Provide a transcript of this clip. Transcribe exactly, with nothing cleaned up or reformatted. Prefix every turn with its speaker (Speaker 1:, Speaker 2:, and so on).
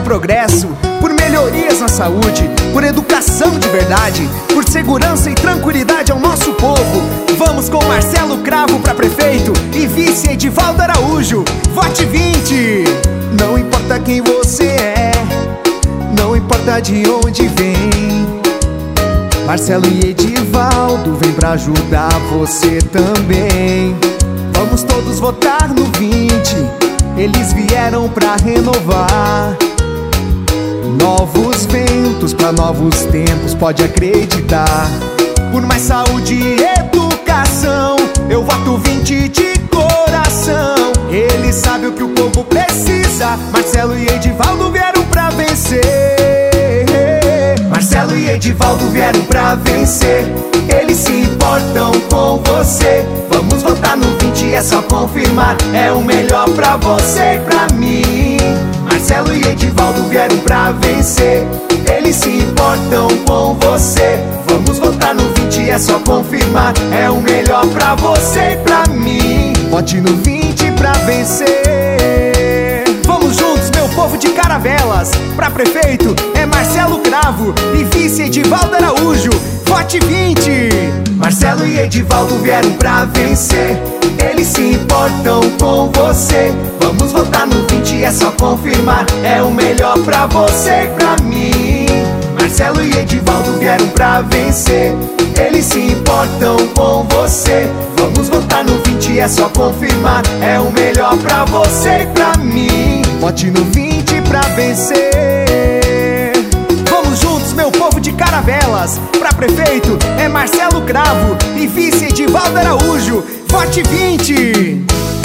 Speaker 1: progresso, por melhorias na saúde, por educação de verdade, por segurança e tranquilidade ao nosso povo. Vamos com Marcelo Cravo pra prefeito e vice Edivaldo Araújo. Vote vinte! Não importa quem você é, não importa de onde vem, Marcelo e Edivaldo vem pra ajudar você também. Vamos todos votar no vinte, eles vieram pra renovar. Novos ventos pra novos tempos, pode acreditar. Por mais saúde e educação, eu voto vinte de coração. Ele sabe o que o povo precisa, Marcelo e Edivaldo vieram pra vencer. Marcelo e Edivaldo vieram pra vencer, eles se importam com você. Vamos votar no vinte, é só confirmar, é o melhor pra você e pra mim. Marcelo e Edivaldo vieram pra vencer, eles se importam com você. Vamos votar no vinte, é só confirmar, é o melhor pra você e pra mim. Vote no vinte pra vencer. Vamos juntos, meu povo de Caravelas. Pra prefeito é Marcelo Cravo e vice Edivaldo Araújo. Vote vinte! Marcelo e Edivaldo vieram pra vencer, eles se importam com você. Vamos votar no vinte, é só confirmar, é o melhor pra você e pra mim. Marcelo e Edivaldo vieram pra vencer, eles se importam com você. Vamos votar no vinte, é só confirmar, é o melhor pra você e pra mim. Vote no vinte pra vencer. Vamos juntos, meu povo de Caravelas. Pra prefeito é Marcelo Cravo e vice Edivaldo Araújo. Vote vinte!